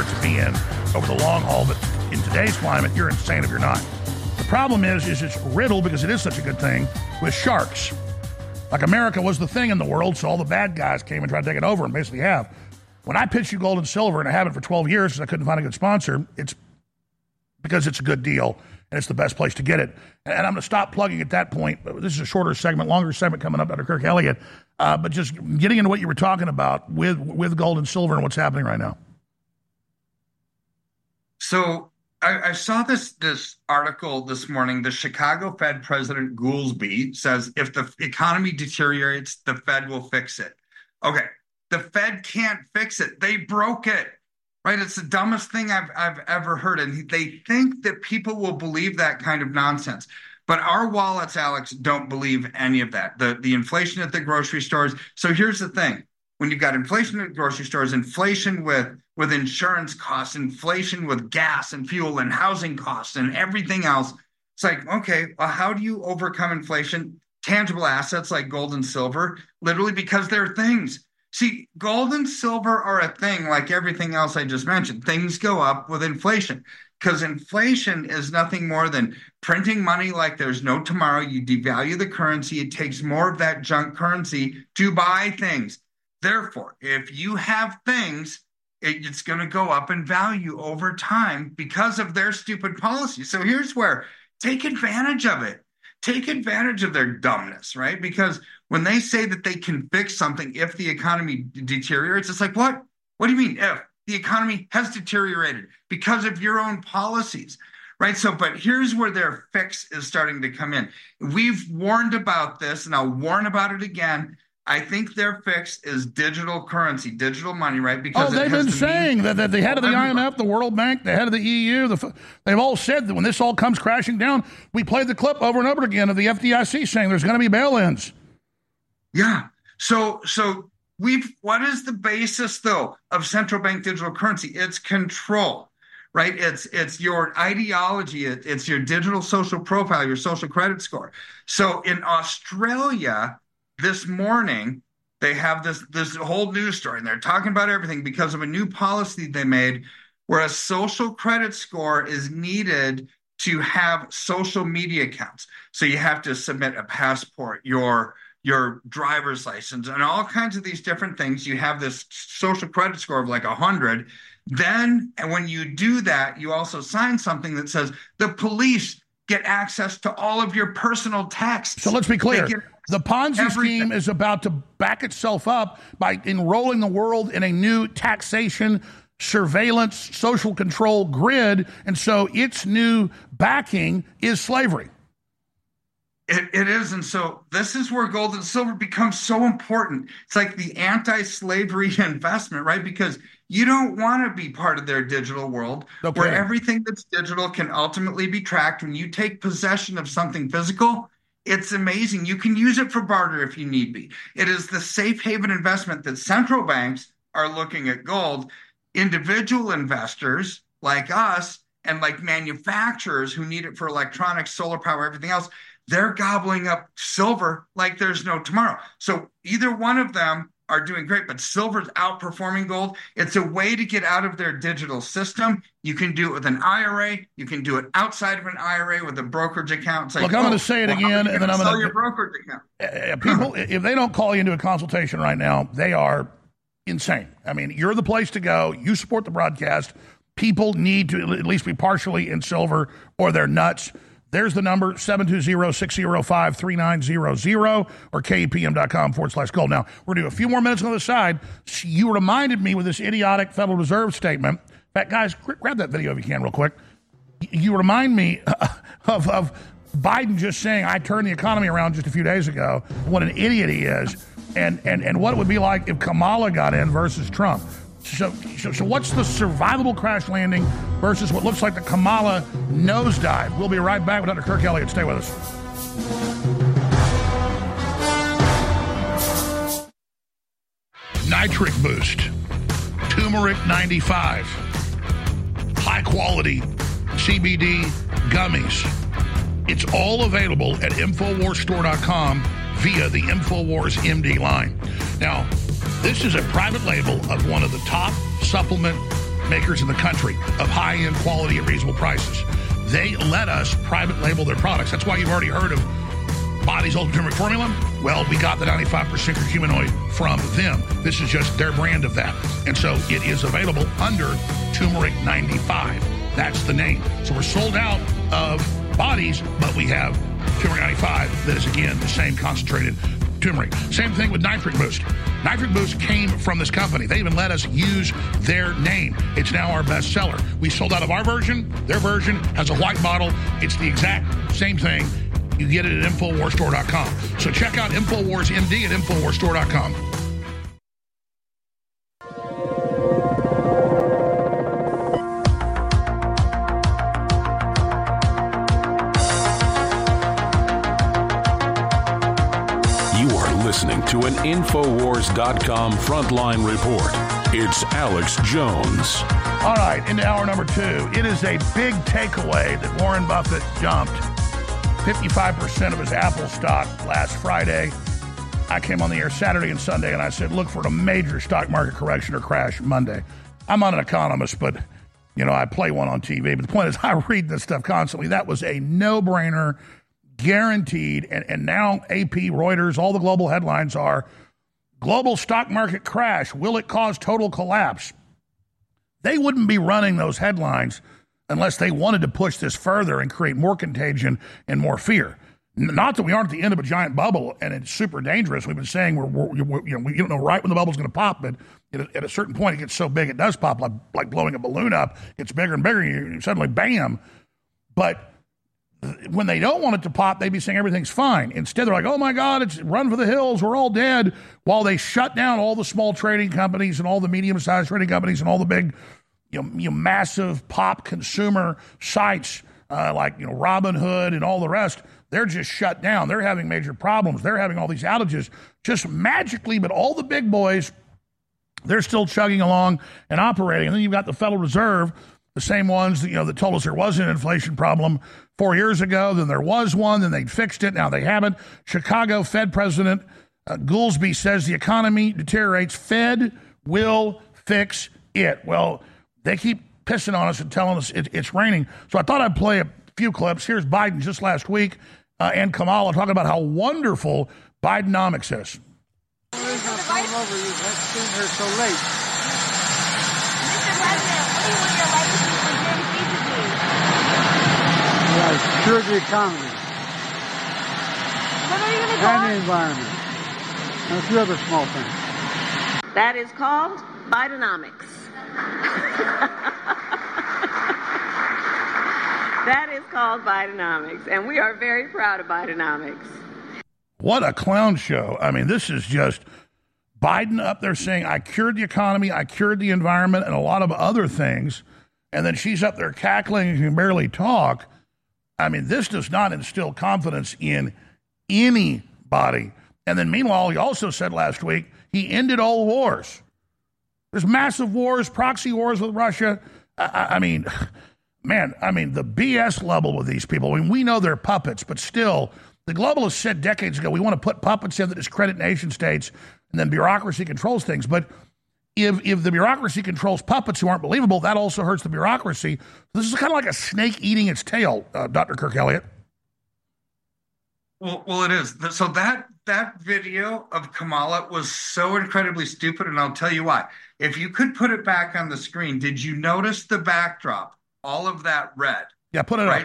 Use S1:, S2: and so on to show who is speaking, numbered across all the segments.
S1: smart to be in over the long haul, but in today's climate, you're insane if you're not. The problem is it's riddled, because it is such a good thing, with sharks. Like, America was the thing in the world, so all the bad guys came and tried to take it over, and basically have. When I pitch you gold and silver, and I haven't for 12 years because I couldn't find a good sponsor, it's because it's a good deal, and it's the best place to get it. And I'm going to stop plugging at that point. This is a shorter segment, longer segment coming up, Dr. Kirk Elliott. But just getting into what you were talking about with gold and silver and what's happening right now.
S2: So I saw this article this morning. The Chicago Fed President Goolsbee says if the economy deteriorates, the Fed will fix it. Okay, the Fed can't fix it. They broke it, right? It's the dumbest thing I've ever heard. And they think that people will believe that kind of nonsense. But our wallets, Alex, don't believe any of that. The inflation at the grocery stores. So here's the thing. When you've got inflation at grocery stores, inflation with insurance costs, inflation with gas and fuel and housing costs and everything else, it's like, okay, well, how do you overcome inflation? Tangible assets like gold and silver, literally because they're things. See, gold and silver are a thing like everything else I just mentioned. Things go up with inflation because inflation is nothing more than printing money like there's no tomorrow. You devalue the currency. It takes more of that junk currency to buy things. Therefore, if you have things, it's going to go up in value over time because of their stupid policy. So here's where, take advantage of it. Take advantage of their dumbness, right? Because when they say that they can fix something if the economy deteriorates, it's like, what? What do you mean if? The economy has deteriorated because of your own policies, right? So, but here's where their fix is starting to come in. We've warned about this, and I'll warn about it again. I think their fix is digital currency, digital money, right? Because
S1: they've been saying that the head of the IMF, the World Bank, the head of the EU, they've all said that when this all comes crashing down, we played the clip over and over again of the FDIC saying there's going to be bail-ins.
S2: Yeah. So what is the basis, though, of central bank digital currency? It's control, right? It's your ideology. It's your digital social profile, your social credit score. So in Australia, this morning, they have this whole news story, and they're talking about everything because of a new policy they made where a social credit score is needed to have social media accounts. So you have to submit a passport, your driver's license, and all kinds of these different things. You have this social credit score of like 100. Then, and when you do that, you also sign something that says the police get access to all of your personal texts.
S1: So let's be clear. The Ponzi scheme is about to back itself up by enrolling the world in a new taxation, surveillance, social control grid. And so its new backing is slavery.
S2: It is. And so this is where gold and silver becomes so important. It's like the anti-slavery investment, right? Because you don't want to be part of their digital world where everything that's digital can ultimately be tracked. When you take possession of something physical, it's amazing. You can use it for barter if you need be. It is the safe haven investment that central banks are looking at gold. Individual investors like us and like manufacturers who need it for electronics, solar power, everything else, they're gobbling up silver like there's no tomorrow. So either one of them are doing great, but silver's outperforming gold. It's a way to get out of their digital system. You can do it with an IRA. You can do it outside of an IRA with a brokerage account. It's like,
S1: look, I'm going to say it again, and then I'm going to
S2: sell your brokerage account.
S1: People, if they don't call you into a consultation right now, they are insane. I mean, you're the place to go. You support the broadcast. People need to at least be partially in silver, or they're nuts. There's the number, 720-605-3900 or KEPM.com/gold. Now, we're going to do a few more minutes on the side. You reminded me with this idiotic Federal Reserve statement. In fact, guys, grab that video if you can real quick. You remind me of Biden just saying, I turned the economy around just a few days ago, what an idiot he is, and what it would be like if Kamala got in versus Trump. So what's the survivable crash landing versus what looks like the Kamala nosedive? We'll be right back with Dr. Kirk Elliott. Stay with us. Nitric Boost, Turmeric 95, high quality CBD gummies. It's all available at InfoWarsStore.com via the InfoWars MD line. Now, this is a private label of one of the top supplement makers in the country of high-end quality at reasonable prices. They let us private label their products. That's why you've already heard of Body's Ultimate Turmeric Formula. Well, we got the 95% curcuminoid from them. This is just their brand of that. And so it is available under Turmeric 95. That's the name. So we're sold out of Bodies, but we have Turmeric 95 that is, again, the same concentrated turmeric. Same thing with Nitric Boost. Nitric Boost came from this company. They even let us use their name. It's now our best seller. We sold out of our version. Their version has a white bottle. It's the exact same thing. You get it at InfoWarsStore.com. So check out InfoWars MD at InfoWarsStore.com.
S3: Listening to an Infowars.com frontline report. It's Alex Jones.
S1: All right, into hour number 2. It is a big takeaway that Warren Buffett dumped 55% of his Apple stock last Friday. I came on the air Saturday and Sunday, and I said, look for a major stock market correction or crash Monday. I'm not an economist, but, I play one on TV. But the point is, I read this stuff constantly. That was a no-brainer, guaranteed, and now AP, Reuters, all the global headlines are, global stock market crash, will it cause total collapse? They wouldn't be running those headlines unless they wanted to push this further and create more contagion and more fear. Not that we aren't at the end of a giant bubble and it's super dangerous. We've been saying we don't know right when the bubble's going to pop, but at a certain point it gets so big it does pop, like blowing a balloon up. It's bigger and bigger, and you suddenly bam. But when they don't want it to pop, they'd be saying everything's fine. Instead, they're like, oh, my God, it's run for the hills. We're all dead. While they shut down all the small trading companies and all the medium-sized trading companies and all the big, massive pop consumer sites like, Robinhood and all the rest, they're just shut down. They're having major problems. They're having all these outages just magically. But all the big boys, they're still chugging along and operating. And then you've got the Federal Reserve, the same ones that told us there was an inflation problem 4 years ago, then there was one, then they fixed it, now they haven't. Chicago Fed President Goolsbee says the economy deteriorates. Fed will fix it. Well, they keep pissing on us and telling us it's raining. So I thought I'd play a few clips. Here's Biden just last week and Kamala talking about how wonderful Bidenomics is.
S4: The reason I'm calling over you is I've seen her so late.
S5: Mr. President, what do you want your legacy for Jerry Speech to be?
S4: Yeah, cure the economy.
S5: What are you going to
S4: and the environment. And a few other small things.
S5: That is called Bidenomics. That is called Bidenomics. And we are very proud of Bidenomics.
S1: What a clown show. I mean, this is just Biden up there saying, I cured the economy, I cured the environment, and a lot of other things. And then she's up there cackling and can barely talk. I mean, this does not instill confidence in anybody. And then meanwhile, he also said last week he ended all wars. There's massive wars, proxy wars with Russia. I mean, the BS level with these people. I mean, we know they're puppets, but still, the globalists said decades ago, we want to put puppets in that discredit nation states, and then bureaucracy controls things. But if the bureaucracy controls puppets who aren't believable, that also hurts the bureaucracy. This is kind of like a snake eating its tail, Dr. Kirk Elliott.
S2: Well, it is. So that video of Kamala was so incredibly stupid, and I'll tell you why. If you could put it back on the screen, did you notice the backdrop? All of that red.
S1: Yeah, put it
S2: right.
S1: up.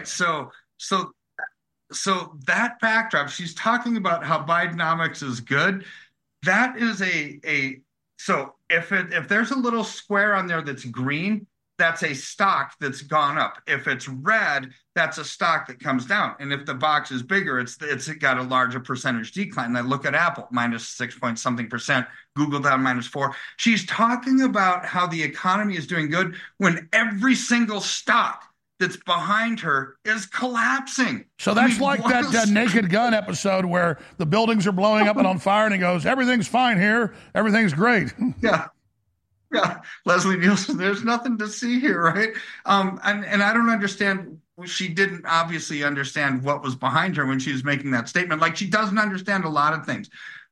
S2: So that backdrop, she's talking about how Bidenomics is good. That is so if there's a little square on there that's green, that's a stock that's gone up. If it's red, that's a stock that comes down. And if the box is bigger, it's got a larger percentage decline. And I look at Apple, minus 6 point something percent, Google down -4. She's talking about how the economy is doing good when every single stock that's behind her is collapsing.
S1: So that's like that Naked Gun episode where the buildings are blowing up and on fire, and he goes, everything's fine here. Everything's great.
S2: Yeah. Leslie Nielsen, there's nothing to see here, right? And I don't understand. She didn't obviously understand what was behind her when she was making that statement. Like, she doesn't understand a lot of things.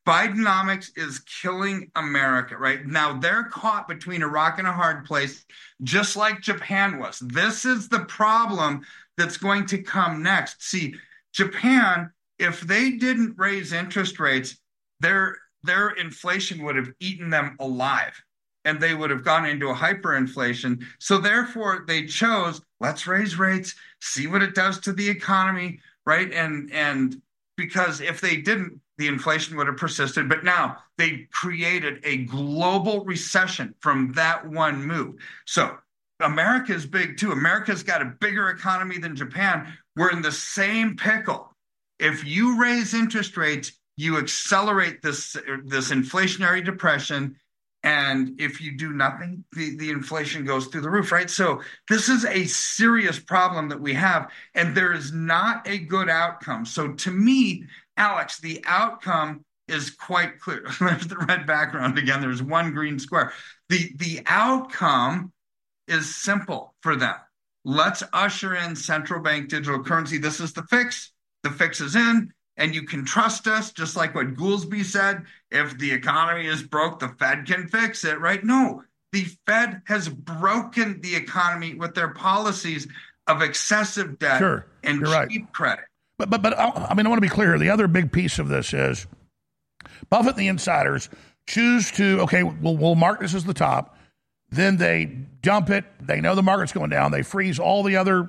S2: Bidenomics is killing America, right? Now they're caught between a rock and a hard place, just like Japan was. This is the problem that's going to come next. See, Japan, if they didn't raise interest rates, their inflation would have eaten them alive, and they would have gone into a hyperinflation. So therefore, they chose, let's raise rates, see what it does to the economy, right? And because if they didn't, the inflation would have persisted. But now they created a global recession from that one move. So America is big too. America's got a bigger economy than Japan. We're in the same pickle. If you raise interest rates, you accelerate this inflationary depression. And if you do nothing, the inflation goes through the roof, right? So this is a serious problem that we have, and there is not a good outcome. So to me, Alex, the outcome is quite clear. There's the red background again. There's one green square. The outcome is simple for them. Let's usher in central bank digital currency. This is the fix. The fix is in. And you can trust us, just like what Goolsbee said, if the economy is broke, the Fed can fix it, right? No, the Fed has broken the economy with their policies of excessive debt and cheap credit.
S1: But I mean, I want to be clear. The other big piece of this is Buffett and the insiders choose to, okay, we'll mark this as the top. Then they dump it. They know the market's going down. They freeze all the other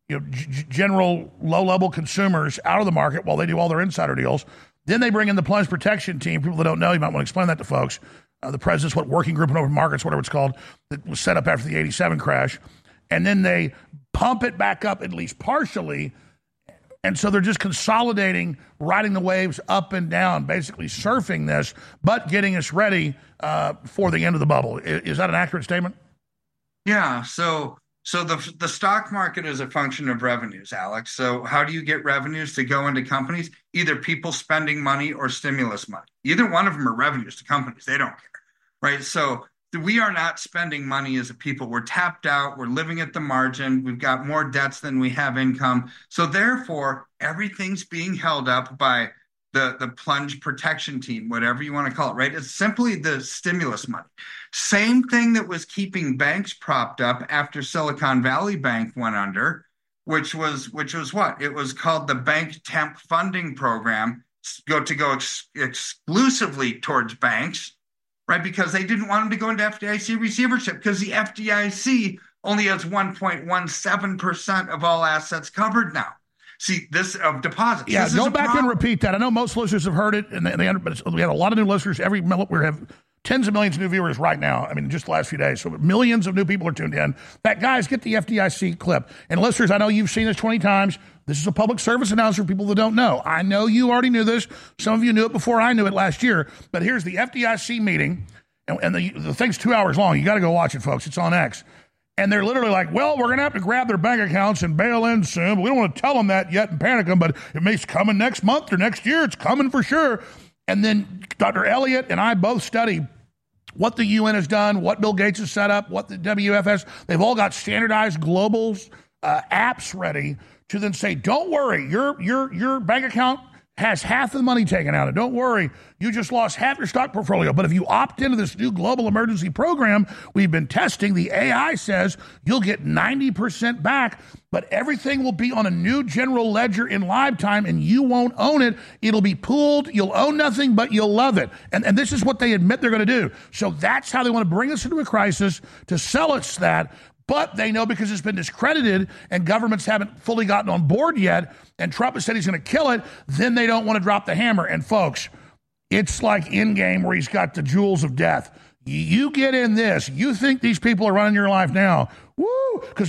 S1: general low-level consumers out of the market while they do all their insider deals. Then they bring in the plunge protection team. People that don't know, you might want to explain that to folks. The president's working group in open markets, whatever it's called, that was set up after the 87 crash. And then they pump it back up at least partially. And so they're just consolidating, riding the waves up and down, basically surfing this, but getting us ready for the end of the bubble. Is that an accurate statement?
S2: Yeah, so the stock market is a function of revenues, Alex. So how do you get revenues to go into companies? Either people spending money or stimulus money. Either one of them are revenues to companies. They don't care, right? So we are not spending money as a people. We're tapped out. We're living at the margin. We've got more debts than we have income. So therefore, everything's being held up by the plunge protection team, whatever you want to call it, right? It's simply the stimulus money. Same thing that was keeping banks propped up after Silicon Valley Bank went under, which was what? It was called the Bank Temp Funding Program, go exclusively towards banks, right? Because they didn't want them to go into FDIC receivership because the FDIC only has 1.17% of all assets covered now. See, this of deposits.
S1: Yeah, go back and repeat that. I know most listeners have heard it, and we had a lot of new listeners. We have tens of millions of new viewers right now. I mean, just the last few days. So millions of new people are tuned in. Guys, get the FDIC clip. And listeners, I know you've seen this 20 times. This is a public service announcement for people that don't know. I know you already knew this. Some of you knew it before I knew it last year. But here's the FDIC meeting, and the thing's 2 hours long. You got to go watch it, folks. It's on X. And they're literally like, well, we're going to have to grab their bank accounts and bail in soon. But we don't want to tell them that yet and panic them, but it may coming next month or next year. It's coming for sure. And then Dr. Elliott and I both study what the UN has done, what Bill Gates has set up, what the WFS. They've all got standardized global apps ready to then say, don't worry, your bank account has half the money taken out of it. Don't worry, you just lost half your stock portfolio. But if you opt into this new global emergency program we've been testing, the AI says you'll get 90% back, but everything will be on a new general ledger in live time, and you won't own it. It'll be pooled. You'll own nothing, but you'll love it. And this is what they admit they're going to do. So that's how they want to bring us into a crisis, to sell us that. But they know because it's been discredited and governments haven't fully gotten on board yet, and Trump has said he's going to kill it, then they don't want to drop the hammer. And folks, it's like Endgame where he's got the jewels of death. You get in this. You think these people are running your life now. Woo! Because,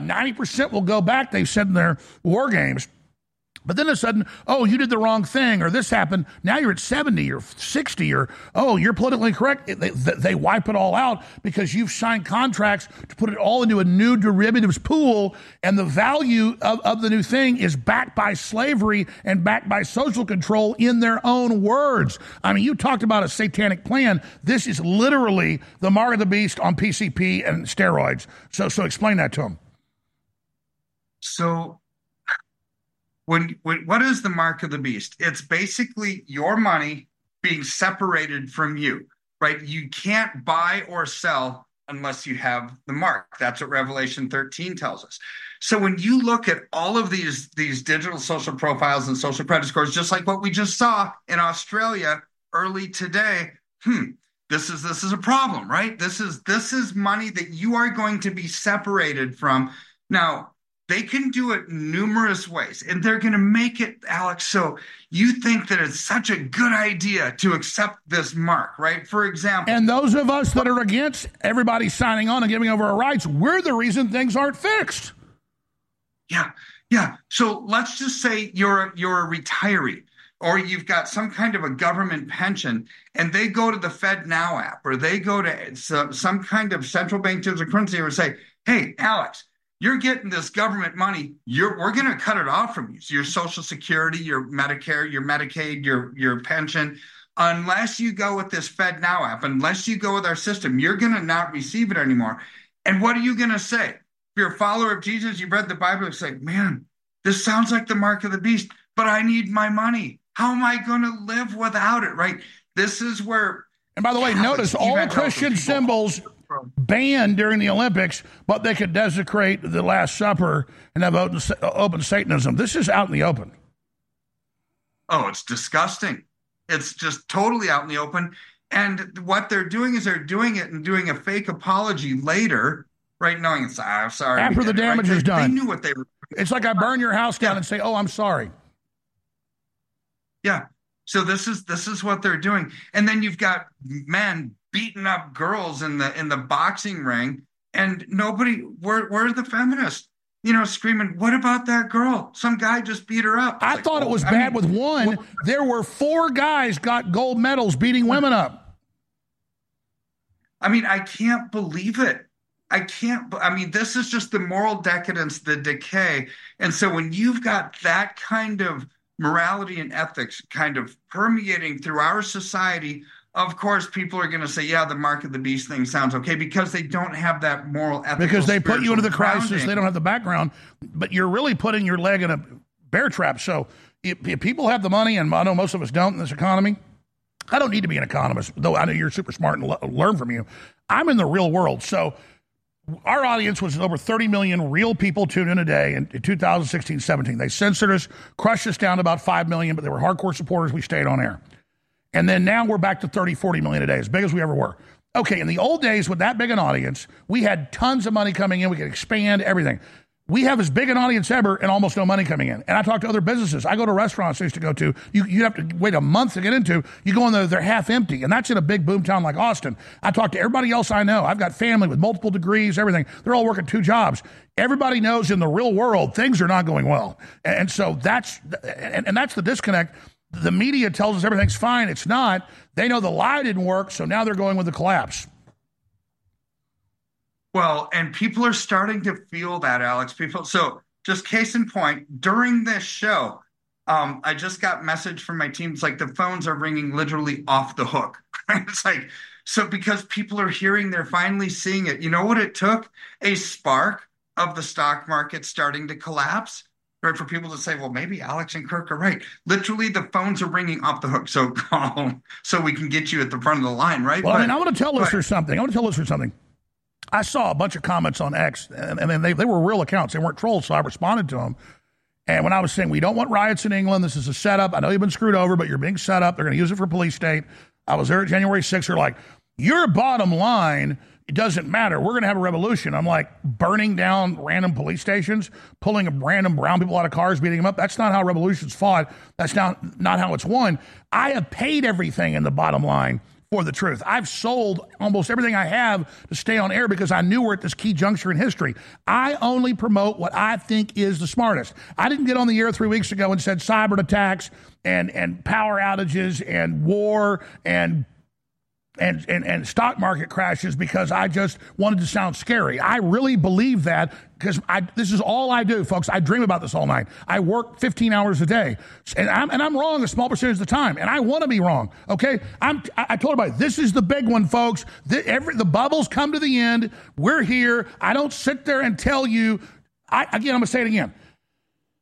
S1: 90% will go back, they've said in their war games. But then all of a sudden, you did the wrong thing, or this happened. Now you're at 70 or 60, or, you're politically correct. They wipe it all out because you've signed contracts to put it all into a new derivatives pool, and the value of the new thing is backed by slavery and backed by social control in their own words. I mean, you talked about a satanic plan. This is literally the mark of the beast on PCP and steroids. So explain that to them.
S2: So what is the mark of the beast? It's basically your money being separated from you, right? You can't buy or sell unless you have the mark. That's what Revelation 13 tells us. So when you look at all of these digital social profiles and social credit scores, just like what we just saw in Australia early today, this is a problem, right? This is money that you are going to be separated from. Now, they can do it numerous ways, and they're going to make it, Alex, so you think that it's such a good idea to accept this mark, right? For example.
S1: And those of us that are against everybody signing on and giving over our rights, we're the reason things aren't fixed. Yeah. So let's just say you're a retiree, or you've got some kind of a government pension, and they go to the FedNow app, or they go to some kind of central bank digital currency and say, hey, Alex, you're getting this government money. We're going to cut it off from you. So your Social Security, your Medicare, your Medicaid, your pension, unless you go with this FedNow app, unless you go with our system, you're going to not receive it anymore. And what are you going to say? If you're a follower of Jesus, you've read the Bible, it's like, man, this sounds like the mark of the beast, but I need my money. How am I going to live without it, right? This is where... And by the way, notice all Christian symbols banned during the Olympics, but they could desecrate the Last Supper and have open Satanism. This is out in the open.
S2: Oh, it's disgusting. It's just totally out in the open. And what they're doing is they're doing it and doing a fake apology later, right? Knowing it's, I'm sorry.
S1: After the damage is done.
S2: They knew what they were doing.
S1: It's like I burn your house down and say, oh, I'm sorry.
S2: Yeah. So this is what they're doing. And then you've got men beating up girls in the boxing ring, and nobody, where are the feminists? Screaming, what about that girl? Some guy just beat her up.
S1: I thought it was bad with one. There were 4 guys got gold medals beating women up.
S2: I mean, I can't believe it. This is just the moral decadence, the decay. And so when you've got that kind of morality and ethics kind of permeating through our society, of course, people are going to say, yeah, the mark of the beast thing sounds okay, because they don't have that moral ethical.
S1: Because they put you into the
S2: grounding.
S1: crisis, they don't have the background, but you're really putting your leg in a bear trap. So if people have the money, and I know most of us don't in this economy, I don't need to be an economist, though I know you're super smart and learn from you. I'm in the real world. So our audience was over 30 million real people tuned in a day in 2016-17. They censored us, crushed us down to about 5 million, but they were hardcore supporters. We stayed on air. And then now we're back to 30, 40 million a day, as big as we ever were. Okay, in the old days with that big an audience, we had tons of money coming in. We could expand everything. We have as big an audience ever and almost no money coming in. And I talk to other businesses. I go to restaurants I used to go to. You have to wait a month to get into. You go in there, they're half empty. And that's in a big boom town like Austin. I talk to everybody else I know. I've got family with multiple degrees, everything. They're all working 2 jobs. Everybody knows in the real world, things are not going well. And so that's the disconnect. The media tells us everything's fine. It's not. They know the lie didn't work, so now they're going with the collapse.
S2: Well, and people are starting to feel that, Alex. So just case in point, during this show, I just got a message from my team. It's like the phones are ringing literally off the hook. It's like, so because people are hearing, they're finally seeing it. You know what it took? A spark of the stock market starting to collapse. Right, for people to say, well, maybe Alex and Kirk are right. Literally, the phones are ringing off the hook. So call so we can get you at the front of the line, right?
S1: Well, I want to tell listeners something. I saw a bunch of comments on X, and they were real accounts. They weren't trolls, so I responded to them. And when I was saying, we don't want riots in England, this is a setup. I know you've been screwed over, but you're being set up. They're going to use it for police state. I was there at January 6th. They're like, your bottom line, it doesn't matter. We're going to have a revolution. I'm like, burning down random police stations, pulling random brown people out of cars, beating them up. That's not how revolution's fought. That's not how it's won. I have paid everything in the bottom line for the truth. I've sold almost everything I have to stay on air because I knew we're at this key juncture in history. I only promote what I think is the smartest. I didn't get on the air 3 weeks ago and said cyber attacks and power outages and war and stock market crashes because I just wanted to sound scary. I really believe that because this is all I do, folks. I dream about this all night. I work 15 hours a day, and I'm wrong a small percentage of the time, and I want to be wrong. Okay, I told everybody this is the big one, folks. The bubbles come to the end. We're here. I don't sit there and tell you. I'm going to say it again.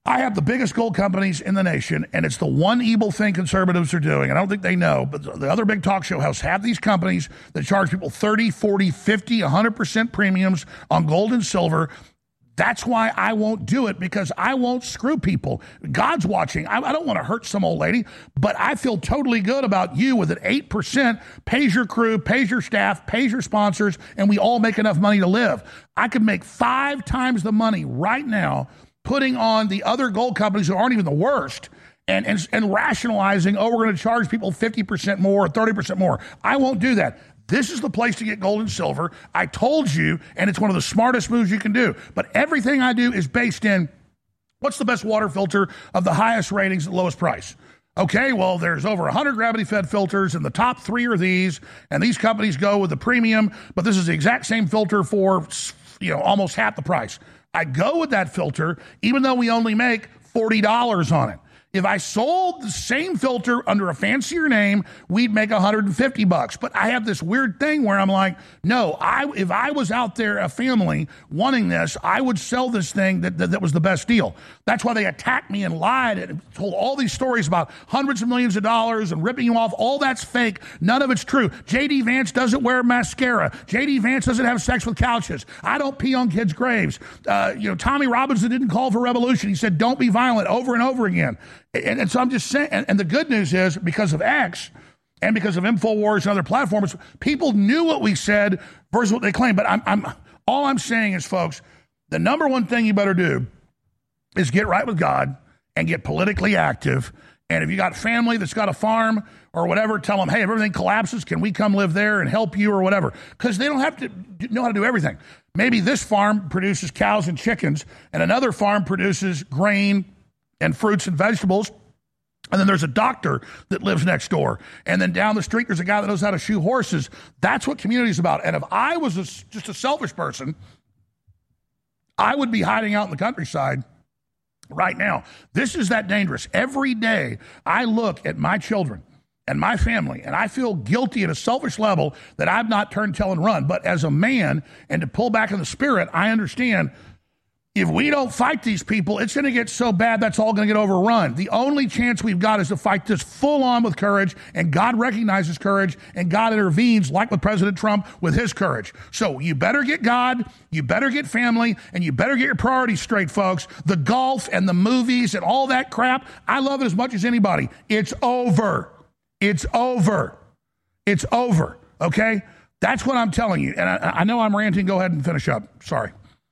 S1: I have the biggest gold companies in the nation, and it's the one evil thing conservatives are doing. And I don't think they know, but the other big talk show hosts have these companies that charge people 30, 40, 50, 100% premiums on gold and silver. That's why I won't do it, because I won't screw people. God's watching. I don't want to hurt some old lady, but I feel totally good about you with an 8%, pays your crew, pays your staff, pays your sponsors, and we all make enough money to live. I could make 5 times the money right now putting on the other gold companies who aren't even the worst and rationalizing, oh, we're going to charge people 50% more or 30% more. I won't do that. This is the place to get gold and silver. I told you, and it's one of the smartest moves you can do. But everything I do is based in what's the best water filter of the highest ratings at lowest price. Okay, well, there's over 100 gravity-fed filters, and the top 3 are these, and these companies go with the premium, but this is the exact same filter for, almost half the price. I go with that filter, even though we only make $40 on it. If I sold the same filter under a fancier name, we'd make $150. But I have this weird thing where I'm like, no, if I was out there, a family wanting this, I would sell this thing that was the best deal. That's why they attacked me and lied and told all these stories about hundreds of millions of dollars and ripping you off. All that's fake. None of it's true. J.D. Vance doesn't wear mascara. J.D. Vance doesn't have sex with couches. I don't pee on kids' graves. Tommy Robinson didn't call for revolution. He said, don't be violent, over and over again. And so I'm just saying, and the good news is, because of X and because of InfoWars and other platforms, people knew what we said versus what they claim. But all I'm saying is, folks, the number one thing you better do is get right with God and get politically active. And if you got family that's got a farm or whatever, tell them, hey, if everything collapses, can we come live there and help you or whatever? Because they don't have to know how to do everything. Maybe this farm produces cows and chickens, and another farm produces grain and fruits and vegetables. And then there's a doctor that lives next door. And then down the street, there's a guy that knows how to shoe horses. That's what community is about. And if I was just a selfish person, I would be hiding out in the countryside right now. This is that dangerous. Every day I look at my children and my family, and I feel guilty at a selfish level that I've not turned tail and run. But as a man, and to pull back in the spirit, I understand if we don't fight these people, it's going to get so bad that's all going to get overrun. The only chance we've got is to fight this full on with courage, and God recognizes courage, and God intervenes, like with President Trump, with his courage. So you better get God, you better get family, and you better get your priorities straight, folks. The golf and the movies and all that crap, I love it as much as anybody. It's over. It's over. It's over. Okay? That's what I'm telling you. And I know I'm ranting. Go ahead and finish up. Sorry.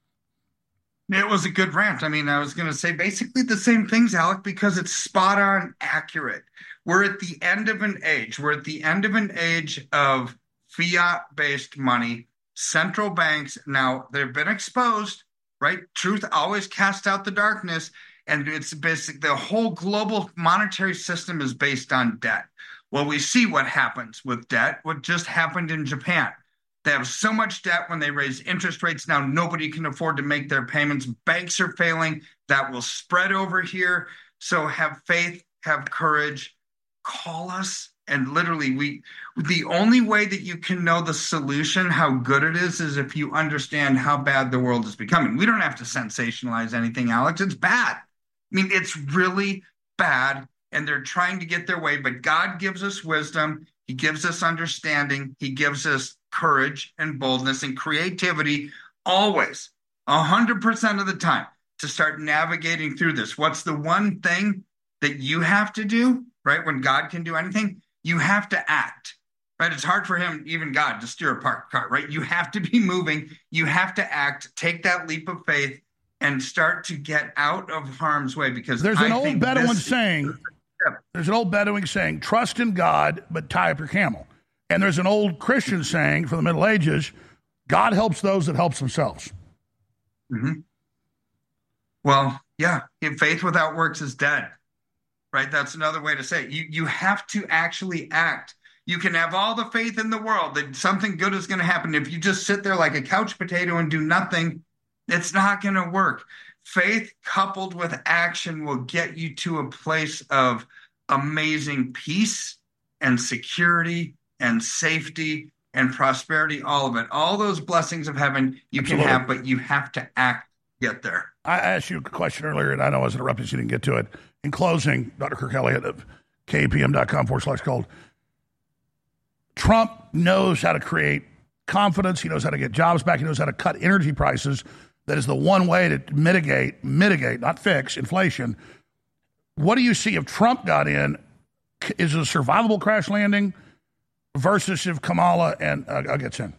S2: It was a good rant. I mean, I was going to say basically the same things, Alec, because it's spot on accurate. We're at the end of an age. We're at the end of an age of fiat-based money. Central banks, now they've been exposed, right? Truth always casts out the darkness. And it's basic. The whole global monetary system is based on debt. Well, we see what happens with debt, what just happened in Japan. They have so much debt when they raise interest rates. Now nobody can afford to make their payments. Banks are failing. That will spread over here. So have faith, have courage, call us. And literally, the only way that you can know the solution, how good it is if you understand how bad the world is becoming. We don't have to sensationalize anything, Alex. It's bad. I mean, it's really bad. And they're trying to get their way. But God gives us wisdom. He gives us understanding. He gives us courage and boldness and creativity always, 100% of the time, to start navigating through this. What's the one thing that you have to do, right? When God can do anything, you have to act, right? It's hard for him, even God, to steer a parked car, right? You have to be moving. You have to act, take that leap of faith, and start to get out of harm's way. Because
S1: there's an old Bedouin saying, trust in God, but tie up your camel. And there's an old Christian saying from the Middle Ages, God helps those that helps themselves.
S2: Mm-hmm. Well, yeah, faith without works is dead, right? That's another way to say it. You have to actually act. You can have all the faith in the world that something good is going to happen. If you just sit there like a couch potato and do nothing, it's not going to work. Faith coupled with action will get you to a place of amazing peace and security and safety and prosperity, all of it. All those blessings of heaven you can have, but you have to act get there.
S1: I asked you a question earlier, and I know I was interrupting, so you didn't get to it. In closing, Dr. Kirk Elliott of KPM.com/gold. Trump knows how to create confidence. He knows how to get jobs back. He knows how to cut energy prices. That is the one way to mitigate, not fix, inflation. What do you see if Trump got in? Is it a survivable crash landing versus if Kamala and gets in?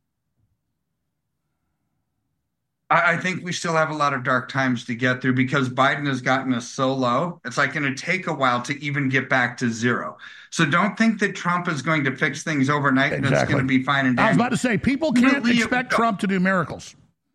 S2: I think we still have a lot of dark times to get through because Biden has gotten us so low. It's like going to take a while to even get back to zero. So don't think that Trump is going to fix things overnight and it's going to be fine and dandy.
S1: I was about to say, people can't expect Trump to do miracles.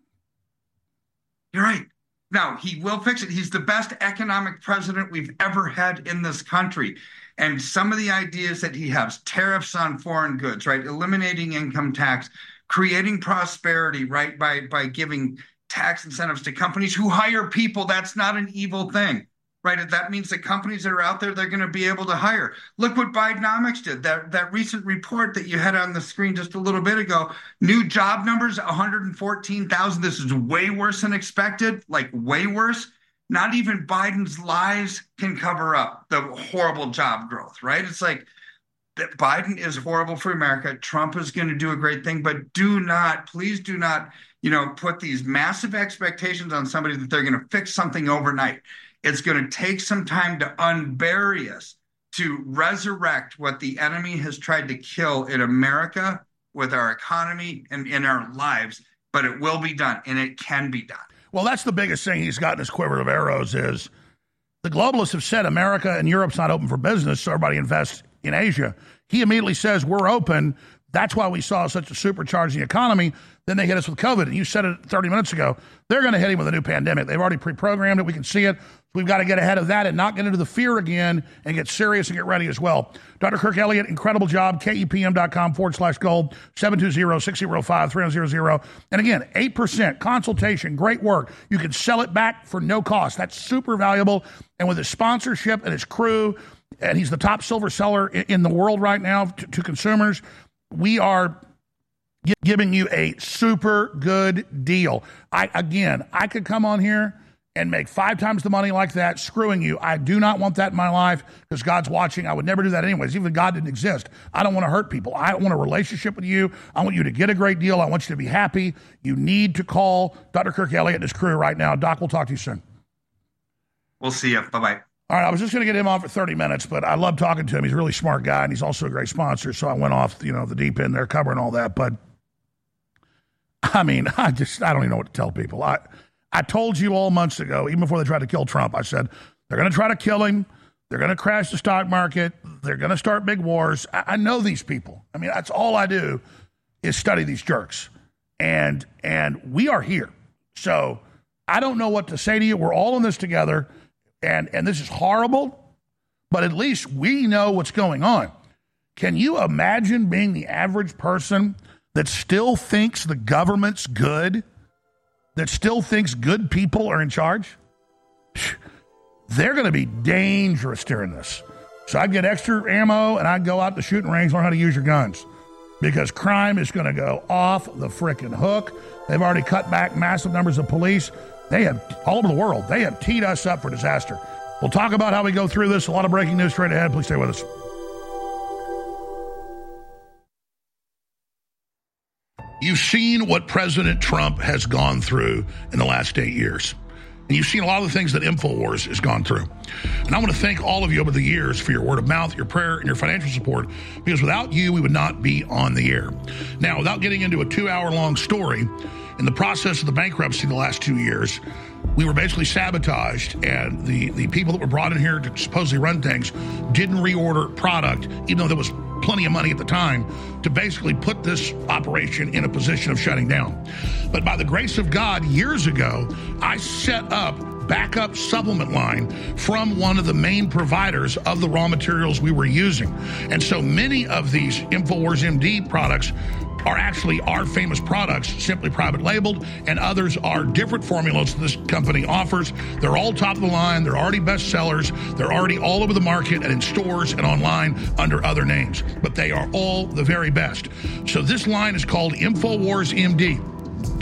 S2: You're right. No, he will fix it. He's the best economic president we've ever had in this country. And some of the ideas that he has, tariffs on foreign goods, right? Eliminating income tax, creating prosperity, right? By giving tax incentives to companies who hire people. That's not an evil thing, right? That means the companies that are out there, they're going to be able to hire. Look what Bidenomics did. That recent report that you had on the screen just a little bit ago, new job numbers, 114,000. This is way worse than expected, like way worse. Not even Biden's lies can cover up the horrible job growth, right? It's like that Biden is horrible for America. Trump is going to do a great thing, but please do not, put these massive expectations on somebody that they're going to fix something overnight. It's going to take some time to unbury us, to resurrect what the enemy has tried to kill in America with our economy and in our lives, but it will be done, and it can be done.
S1: Well, that's the biggest thing he's got in his quiver of arrows is the globalists have said America and Europe's not open for business, so everybody invests in Asia. He immediately says, we're open. That's why we saw such a supercharging economy. Then they hit us with COVID. And you said it 30 minutes ago. They're going to hit him with a new pandemic. They've already pre-programmed it. We can see it. We've got to get ahead of that and not get into the fear again and get serious and get ready as well. Dr. Kirk Elliott, incredible job. KEPM.com/gold, 720-605-3000. And again, 8% consultation, great work. You can sell it back for no cost. That's super valuable. And with his sponsorship and his crew, and he's the top silver seller in the world right now to consumers, we are giving you a super good deal. I could come on here and make 5 times the money like that, screwing you. I do not want that in my life because God's watching. I would never do that anyways. Even if God didn't exist. I don't want to hurt people. I want a relationship with you. I want you to get a great deal. I want you to be happy. You need to call Dr. Kirk Elliott and his crew right now. Doc, we'll talk to you soon.
S2: We'll see you. Bye-bye.
S1: All right, I was just going to get him on for 30 minutes, but I love talking to him. He's a really smart guy, and he's also a great sponsor, so I went off, the deep end there covering all that. But, I mean, I don't even know what to tell people. I told you all months ago, even before they tried to kill Trump, I said, they're going to try to kill him. They're going to crash the stock market. They're going to start big wars. I know these people. I mean, that's all I do is study these jerks. And we are here. So I don't know what to say to you. We're all in this together. And this is horrible, but at least we know what's going on. Can you imagine being the average person that still thinks the government's good, that still thinks good people are in charge? They're going to be dangerous during this. So I'd get extra ammo and I'd go out to shooting range, learn how to use your guns, because crime is going to go off the frickin' hook. They've already cut back massive numbers of police. They have, all over the world, they have teed us up for disaster. We'll talk about how we go through this. A lot of breaking news straight ahead. Please stay with us. You've seen what President Trump has gone through in the last 8 years. And you've seen a lot of the things that InfoWars has gone through. And I want to thank all of you over the years for your word of mouth, your prayer, and your financial support, because without you, we would not be on the air. Now, without getting into a 2-hour-long story, in the process of the bankruptcy the last 2 years, we were basically sabotaged, and the people that were brought in here to supposedly run things didn't reorder product, even though there was plenty of money at the time, to basically put this operation in a position of shutting down. But by the grace of God, years ago, I set up backup supplement line from one of the main providers of the raw materials we were using. And so many of these InfoWars MD products are actually our famous products, simply private labeled, and others are different formulas this company offers. They're all top of the line. They're already best sellers. They're already all over the market and in stores and online under other names, but they are all the very best. So this line is called InfoWars MD.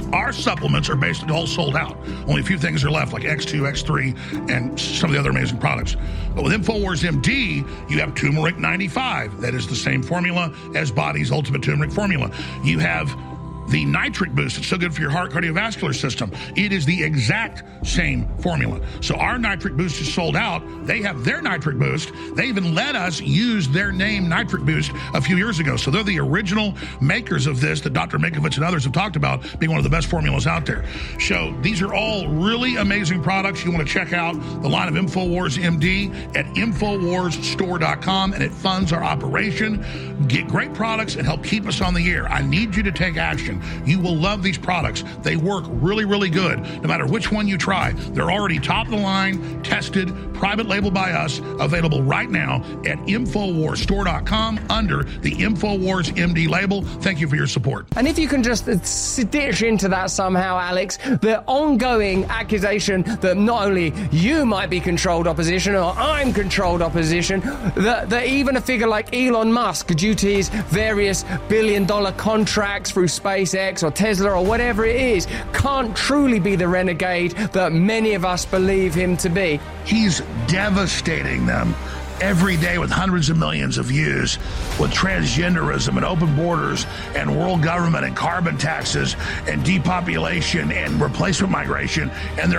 S1: Our supplements are basically all sold out. Only a few things are left, like X2, X3, and some of the other amazing products. But with InfoWars MD, you have Turmeric 95. That is the same formula as Body's Ultimate Turmeric Formula. You have the Nitric Boost. It's so good for your heart cardiovascular system. It is the exact same formula. So our Nitric Boost is sold out. They have their Nitric Boost. They even let us use their name, Nitric Boost, a few years ago. So they're the original makers of this that Dr. Mikovits and others have talked about being one of the best formulas out there. So these are all really amazing products. You want to check out the line of InfoWars MD at InfoWarsStore.com, and it funds our operation. Get great products and help keep us on the air. I need you to take action. You will love these products. They work really, really good. No matter which one you try, they're already top of the line, tested, private label by us, available right now at InfoWarsStore.com under the InfoWars MD label. Thank you for your support.
S6: And if you can just stitch into that somehow, Alex, the ongoing accusation that not only you might be controlled opposition or I'm controlled opposition, that even a figure like Elon Musk, due to his various billion-dollar contracts through SpaceX or Tesla or whatever it is, can't truly be the renegade that many of us believe him to be.
S1: He's devastating them every day with hundreds of millions of views, with transgenderism and open borders and world government and carbon taxes and depopulation and replacement migration. And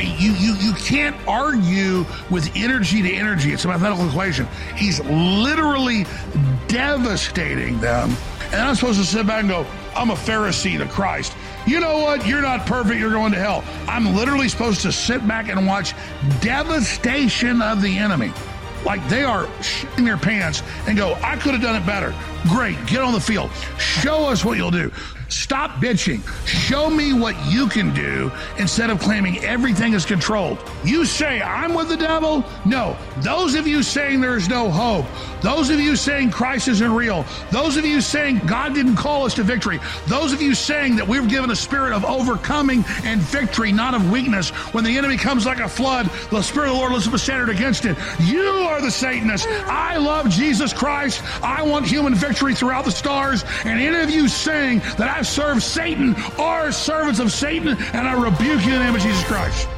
S1: you can't argue with energy to energy. It's a mathematical equation. He's literally devastating them. And I'm supposed to sit back and go, I'm a Pharisee to Christ. You know what? You're not perfect. You're going to hell. I'm literally supposed to sit back and watch devastation of the enemy. Like they are shitting their pants and go, I could have done it better. Great. Get on the field. Show us what you'll do. Stop bitching. Show me what you can do instead of claiming everything is controlled. You say I'm with the devil? No. Those of you saying there is no hope, those of you saying Christ isn't real, those of you saying God didn't call us to victory, those of you saying that we're given a spirit of overcoming and victory, not of weakness. When the enemy comes like a flood, the Spirit of the Lord lifts up a standard against it. You are the Satanists. I love Jesus Christ. I want human victory throughout the stars. And any of you saying that I serve Satan are servants of Satan, and I rebuke you in the name of Jesus Christ.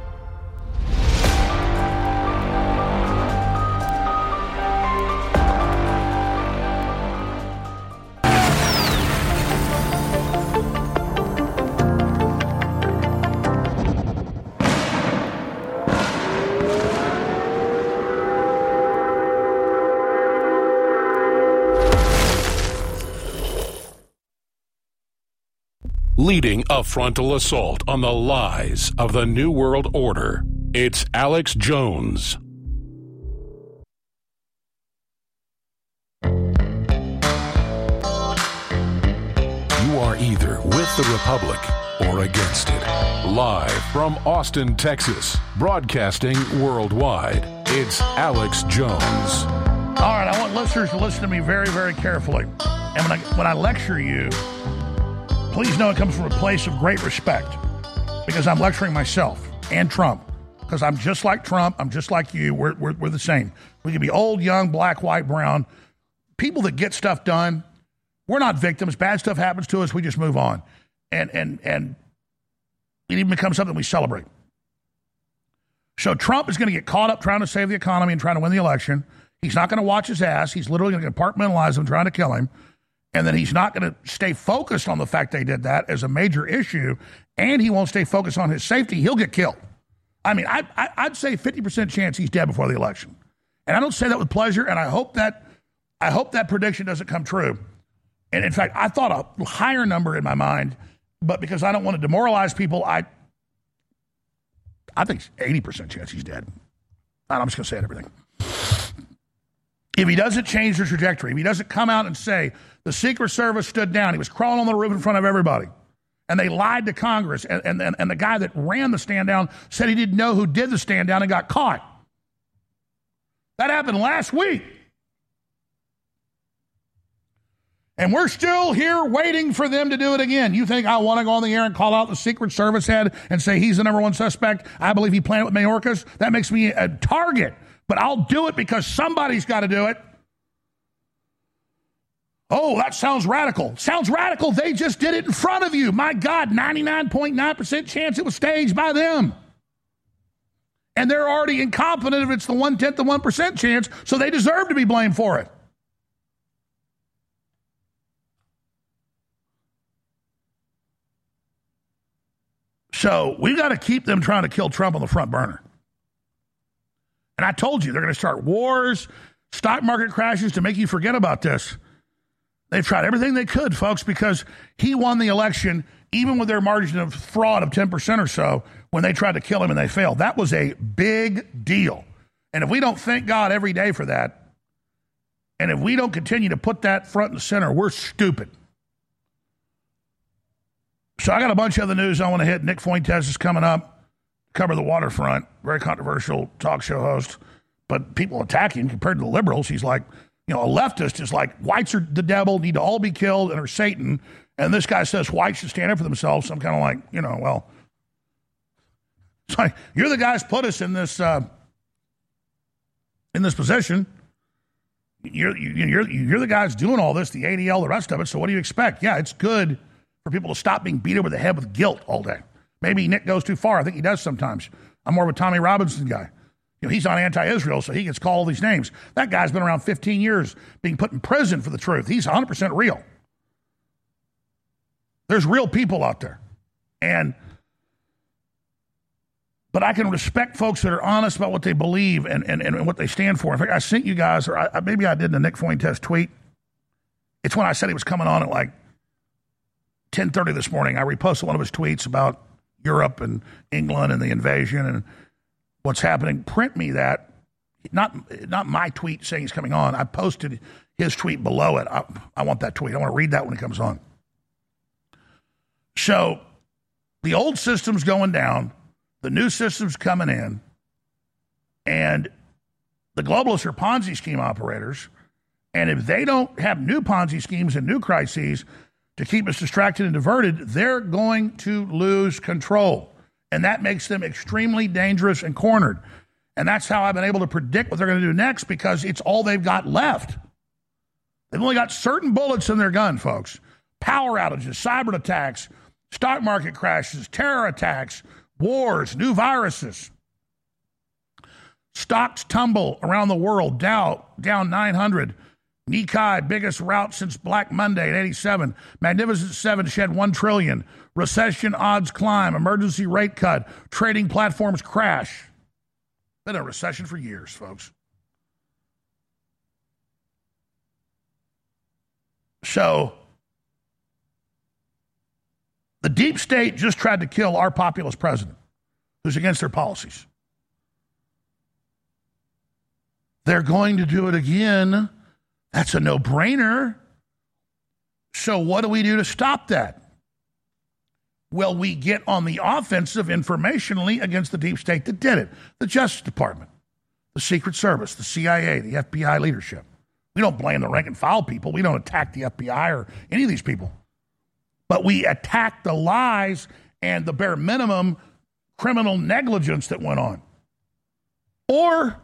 S3: Leading a frontal assault on the lies of the New World Order, it's Alex Jones. You are either with the Republic or against it. Live from Austin, Texas, broadcasting worldwide, it's Alex Jones.
S1: All right, I want listeners to listen to me very, very carefully. And when I lecture you, please know it comes from a place of great respect, because I'm lecturing myself and Trump, because I'm just like Trump. I'm just like you. We're the same. We can be old, young, black, white, brown. People that get stuff done, we're not victims. Bad stuff happens to us. We just move on. And it even becomes something we celebrate. So Trump is going to get caught up trying to save the economy and trying to win the election. He's not going to watch his ass. He's literally going to compartmentalize him, trying to kill him. And then he's not going to stay focused on the fact they did that as a major issue, and he won't stay focused on his safety. He'll get killed. I mean, I'd say 50% chance he's dead before the election. And I don't say that with pleasure, and I hope that prediction doesn't come true. And in fact, I thought a higher number in my mind, but because I don't want to demoralize people, I think it's 80% chance he's dead. I'm just going to say it, everything. If he doesn't change the trajectory, if he doesn't come out and say, the Secret Service stood down, he was crawling on the roof in front of everybody, and they lied to Congress, and the guy that ran the stand down said he didn't know who did the stand down and got caught. That happened last week. And we're still here waiting for them to do it again. You think I want to go on the air and call out the Secret Service head and say he's the number one suspect? I believe he planned it with Mayorkas. That makes me a target. But I'll do it because somebody's got to do it. Oh, that sounds radical. Sounds radical. They just did it in front of you. My God, 99.9% chance it was staged by them. And they're already incompetent if it's the 1/10 of 1% chance, so they deserve to be blamed for it. So we got to keep them trying to kill Trump on the front burner. And I told you, they're going to start wars, stock market crashes to make you forget about this. They've tried everything they could, folks, because he won the election, even with their margin of fraud of 10% or so, when they tried to kill him and they failed. That was a big deal. And if we don't thank God every day for that, and if we don't continue to put that front and center, we're stupid. So I got a bunch of other news I want to hit. Nick Fuentes is coming up, cover the waterfront, very controversial talk show host, but people attack him compared to the liberals. He's like, a leftist is like, whites are the devil, need to all be killed, and are Satan. And this guy says whites should stand up for themselves. So I'm kind of like, well, it's like, you're the guys put us in this position. You're the guys doing all this, the ADL, the rest of it. So what do you expect? Yeah, it's good for people to stop being beat over the head with guilt all day. Maybe Nick goes too far. I think he does sometimes. I'm more of a Tommy Robinson guy. He's on anti-Israel, so he gets called all these names. That guy's been around 15 years being put in prison for the truth. He's 100% real. There's real people out there. But I can respect folks that are honest about what they believe and what they stand for. In fact, I sent you guys, or maybe I did in the Nick Fuentes tweet. It's when I said he was coming on at like 10:30 this morning. I reposted one of his tweets about Europe and England and the invasion and what's happening. Print me that. Not my tweet saying he's coming on. I posted his tweet below it. I want that tweet. I want to read that when he comes on. So the old system's going down. The new system's coming in. And the globalists are Ponzi scheme operators. And if they don't have new Ponzi schemes and new crises to keep us distracted and diverted, they're going to lose control. And that makes them extremely dangerous and cornered. And that's how I've been able to predict what they're going to do next, because it's all they've got left. They've only got certain bullets in their gun, folks. Power outages, cyber attacks, stock market crashes, terror attacks, wars, new viruses. Stocks tumble around the world. Dow down 900. Nikkei, biggest rout since Black Monday in 87. Magnificent Seven shed $1 trillion. Recession odds climb. Emergency rate cut. Trading platforms crash. Been a recession for years, folks. So, the deep state just tried to kill our populist president, who's against their policies. They're going to do it again. That's a no-brainer. So what do we do to stop that? Well, we get on the offensive informationally against the deep state that did it. The Justice Department, the Secret Service, the CIA, the FBI leadership. We don't blame the rank and file people. We don't attack the FBI or any of these people. But we attack the lies and the bare minimum criminal negligence that went on. Or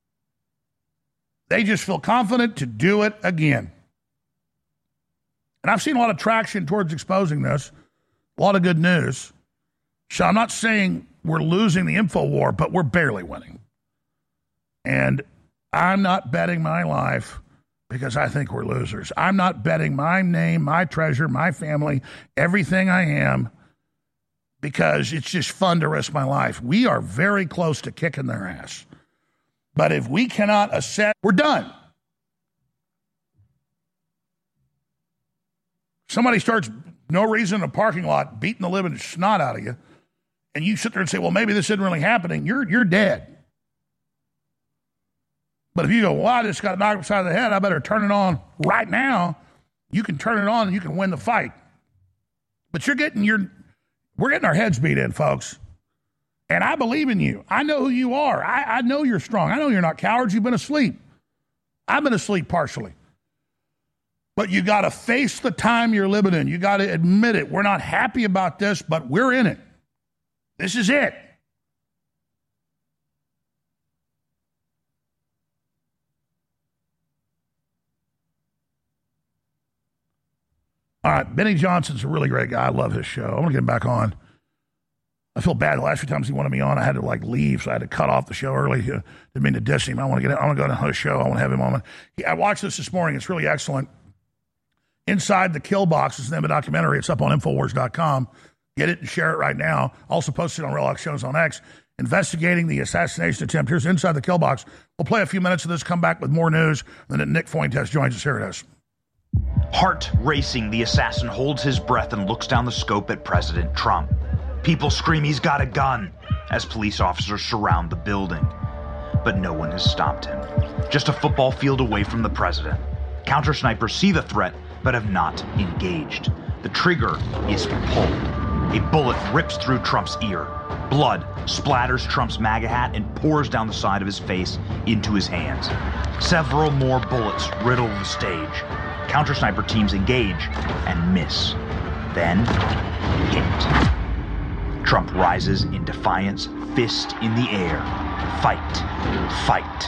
S1: they just feel confident to do it again. And I've seen a lot of traction towards exposing this, a lot of good news. So I'm not saying we're losing the info war, but we're barely winning. And I'm not betting my life because I think we're losers. I'm not betting my name, my treasure, my family, everything I am, because it's just fun to risk my life. We are very close to kicking their ass. But if we cannot assess, we're done. Somebody starts, no reason in a parking lot, beating the living snot out of you, and you sit there and say, well, maybe this isn't really happening, you're dead. But if you go, well, I just got knocked upside the head, I better turn it on right now, you can turn it on and you can win the fight. But we're getting our heads beat in, folks. And I believe in you. I know who you are. I know you're strong. I know you're not cowards. You've been asleep. I've been asleep partially. But you got to face the time you're living in. You got to admit it. We're not happy about this, but we're in it. This is it. All right, Benny Johnson's a really great guy. I love his show. I want to get him back on. I feel bad. The last few times he wanted me on, I had to leave, so I had to cut off the show early. Didn't mean to diss him. I want to go to his show. I want to have him on. I watched this morning. It's really excellent. Inside the Kill Box is the name of the documentary. It's up on Infowars.com. Get it and share it right now. Also posted on Real Shows on X. Investigating the assassination attempt. Here's Inside the Kill Box. We'll play a few minutes of this, come back with more news. Then Nick Fuentes joins us. Here it is.
S7: Heart racing, the assassin holds his breath and looks down the scope at President Trump. People scream he's got a gun as police officers surround the building. But no one has stopped him. Just a football field away from the president. Counter snipers see the threat but have not engaged. The trigger is pulled. A bullet rips through Trump's ear. Blood splatters Trump's MAGA hat and pours down the side of his face into his hands. Several more bullets riddle the stage. Counter sniper teams engage and miss. Then hit. Trump rises in defiance, fist in the air. Fight, fight,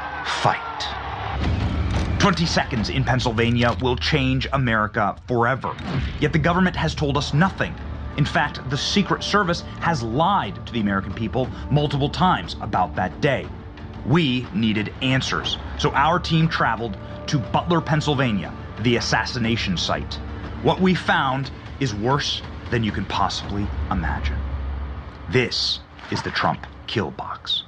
S7: fight. 20 seconds in Pennsylvania will change America forever. Yet the government has told us nothing. In fact, the Secret Service has lied to the American people multiple times about that day. We needed answers, so our team traveled to Butler, Pennsylvania, the assassination site. What we found is worse than you can possibly imagine. This is the Trump Kill Box.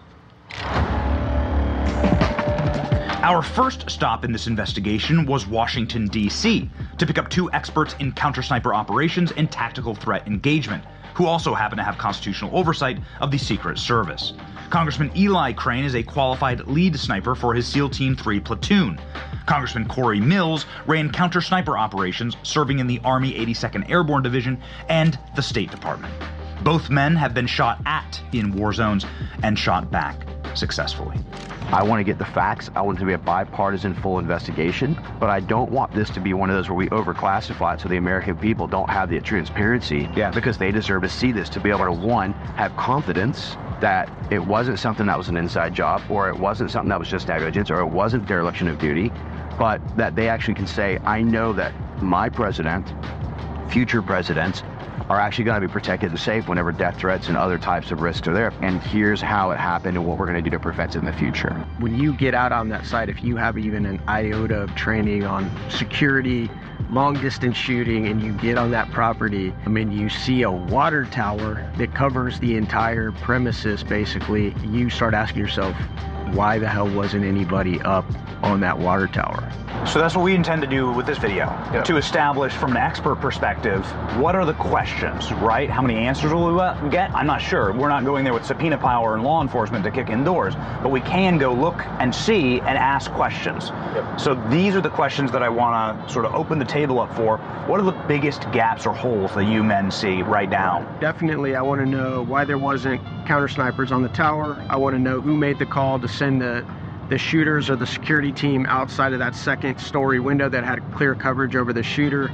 S7: Our first stop in this investigation was Washington, D.C., to pick up two experts in counter-sniper operations and tactical threat engagement, who also happen to have constitutional oversight of the Secret Service. Congressman Eli Crane is a qualified lead sniper for his SEAL Team 3 platoon. Congressman Corey Mills ran counter-sniper operations, serving in the Army 82nd Airborne Division and the State Department. Both men have been shot at in war zones and shot back successfully.
S8: I want to get the facts. I want it to be a bipartisan full investigation, but I don't want this to be one of those where we overclassify it so the American people don't have the transparency, because they deserve to see this, to be able to, one, have confidence that it wasn't something that was an inside job, or it wasn't something that was just negligence, or it wasn't dereliction of duty, but that they actually can say, I know that my president, future presidents, are actually going to be protected and safe whenever death threats and other types of risks are there. And here's how it happened and what we're going to do to prevent it in the future.
S9: When you get out on that site, if you have even an iota of training on security, long distance shooting, and you get on that property, I mean, you see a water tower that covers the entire premises, basically, you start asking yourself, why the hell wasn't anybody up on that water tower?
S7: So that's what we intend to do with this video, to establish from an expert perspective, what are the questions, right? How many answers will we get? I'm not sure. We're not going there with subpoena power and law enforcement to kick in doors, but we can go look and see and ask questions. So these are the questions that I want to sort of open the table up for. What are the biggest gaps or holes that you men see right now?
S9: Definitely, I want to know why there wasn't counter snipers on the tower. I want to know who made the call to send the shooters or the security team outside of that second story window that had clear coverage over the shooter.